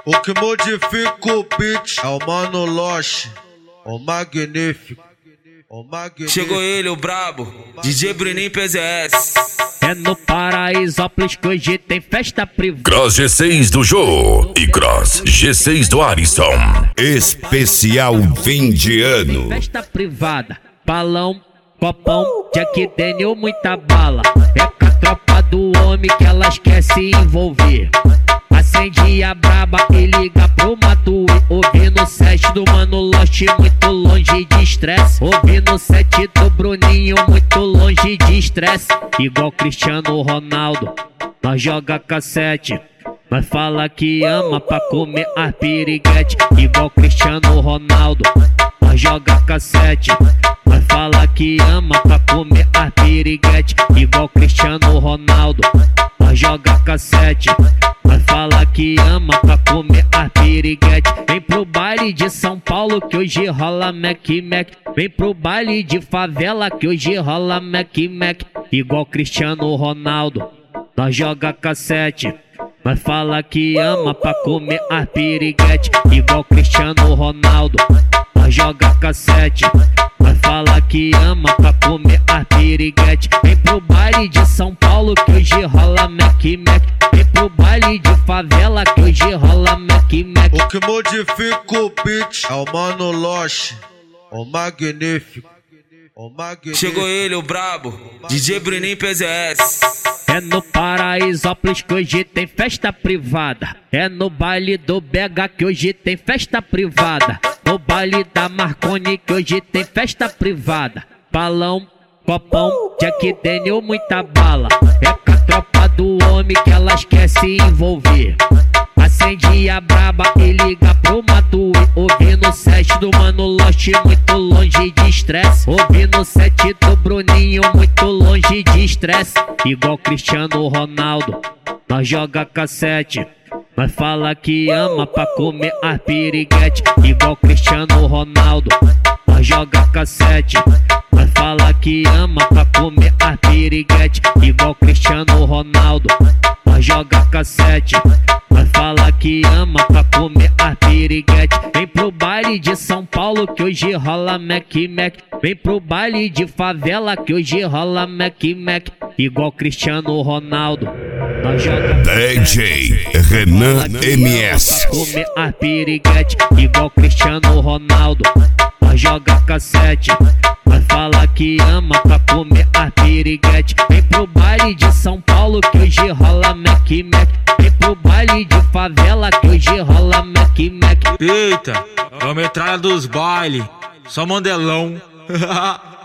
O que modifica o beat é o Mano Loche, o magnífico, o magnífico. Chegou ele, o brabo, DJ Bruninho PZS. É no Paraisópolis que hoje tem festa privada. Cross G6 do Jô e Cross G6 do Arisson. Especial fim de ano. Festa privada, balão, copão, Jack Daniel, muita bala. É com a tropa do homem que elas quer se envolver. Acende a braba e liga pro Matuê. Ouvindo o set do Mano Loche, muito longe de estresse. Ouvindo o set do Bruninho, muito longe de estresse. Igual Cristiano Ronaldo, nós joga cassete. Nós fala que ama pra comer as piriguete. Igual Cristiano Ronaldo, nós joga cassete. Nós fala que ama pra comer as piriguete. Igual Cristiano Ronaldo, nós joga cassete. Nós fala que ama pra comer as piriguete. Vem pro baile de São Paulo que hoje rola Mac Mac. Vem pro baile de favela que hoje rola Mac Mac. Igual Cristiano Ronaldo, nós joga cassete. Nós fala que ama pra comer as piriguete. Igual Cristiano Ronaldo, nós joga cassete. Nós fala que ama pra comer as piriguete. Vem pro baile de São Paulo que hoje rola Mac Mac. Vem pro baile de favela que hoje rola Mac Mac. O que modifica o beat é o Mano Loche, o magnífico, o magnífico. Chegou ele, o brabo, DJ Bruninho PZS. É no Paraisópolis que hoje tem festa privada. É no baile do BH que hoje tem festa privada. No baile da Marconi que hoje tem festa privada. Balão, copão, Jack Daniel, muita bala. É com a tropa do homem que elas quer se envolver. Acende a braba e liga pro Matuê. Ouvindo o set do Mano Loche, muito longe de estresse. Ouvindo o set do Bruninho, muito longe de estresse. Igual Cristiano Ronaldo, nós joga cassete. Nós fala que ama pra comer as piriguete. Igual Cristiano Ronaldo, nós joga cassete. Nós fala que ama pra comer as piriguete. Igual Cristiano Ronaldo, nós joga cassete. Nós fala que ama pra comer as piriguete. Vem pro baile de São Paulo que hoje rola Mac Mac. Vem pro baile de favela que hoje rola Mac Mac. Igual Cristiano Ronaldo, nós joga DJ Renan MS. pra comer as piriguete. Igual Cristiano Ronaldo, nós joga cassete. Nós fala que ama pra comer as piriguete. Vem pro baile de São Paulo que hoje rola Mac Mac. Vem pro baile de favela que hoje rola Mac Mac. Eita, é a metralha dos baile, só mandelão.